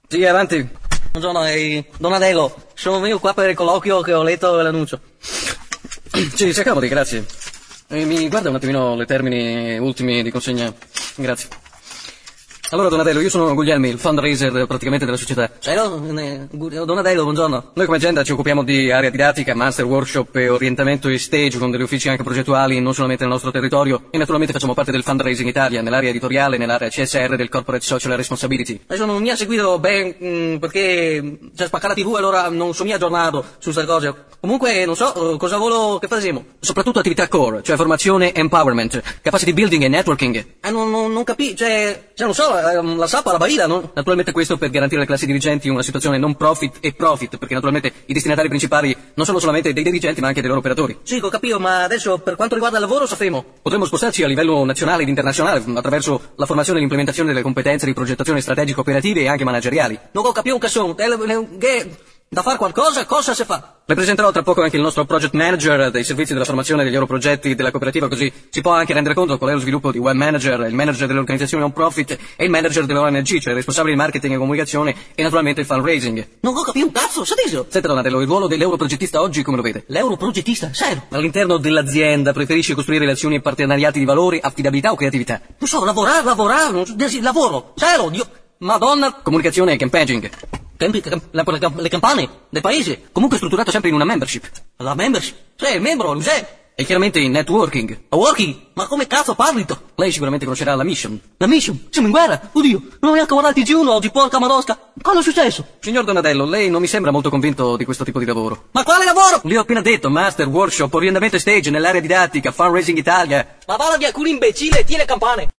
Sì, avanti. Buongiorno, Donatello. Sono venuto qua per il colloquio che ho letto l'annuncio. Sì, si accomodi, grazie. Mi guarda un attimino le termini ultimi di consegna. Grazie. Allora, Donatello, io sono Guglielmi, il fundraiser praticamente della società. Donatello, buongiorno. Noi come azienda ci occupiamo di area didattica, master, workshop e orientamento e stage con degli uffici anche progettuali, non solamente nel nostro territorio, e naturalmente facciamo parte del Fundraising Italia, nell'area editoriale, nell'area CSR del Corporate Social Responsibility. Adesso non mi ha seguito ben perché c'è spaccata la TV, allora non sono aggiornato su queste cose. Comunque, non so, cosa volevo che facessimo. Soprattutto attività core, cioè formazione e empowerment, capacity building e networking. Non capisco, non so, la sappa, la barilla, no? Naturalmente questo per garantire alle classi dirigenti una situazione non profit e profit, perché naturalmente i destinatari principali non sono solamente dei dirigenti ma anche dei loro operatori. Sì, ho capito, ma adesso per quanto riguarda il lavoro sapremo. Potremmo spostarci a livello nazionale ed internazionale attraverso la formazione e l'implementazione delle competenze di progettazione strategica operative e anche manageriali. Non ho capito che sono, da fare qualcosa, cosa si fa? Le presenterò tra poco anche il nostro project manager dei servizi della formazione degli loro progetti della cooperativa, così si può anche rendere conto qual è lo sviluppo di web manager, il manager delle organizzazioni non profit e il manager delle ONG, cioè il responsabile di marketing e comunicazione e naturalmente il fundraising. Non ho capito un cazzo, sapete? Senta Donatello, il ruolo dell'europrogettista oggi come lo vede? L'europrogettista, serio? All'interno dell'azienda preferisce costruire relazioni e partenariati di valore, affidabilità o creatività? Non so, lavorare, lavoro, serio, Dio, Madonna. Comunicazione e campaigning. Le campane del paese. Comunque strutturato sempre in una membership. La membership? Sì, il membro, lo sai. E chiaramente in networking. Working? Ma come cazzo parli tu? Lei sicuramente conoscerà la mission. La mission? Siamo in guerra? Oddio, non ho neanche guardato il TG1 oggi, porca madosca. Cosa è successo? Signor Donatello, lei non mi sembra molto convinto di questo tipo di lavoro. Ma quale lavoro? Le ho appena detto, master, workshop, orientamento e stage nell'area didattica, fundraising Italia. Ma va via, culo imbecille, tieni le campane.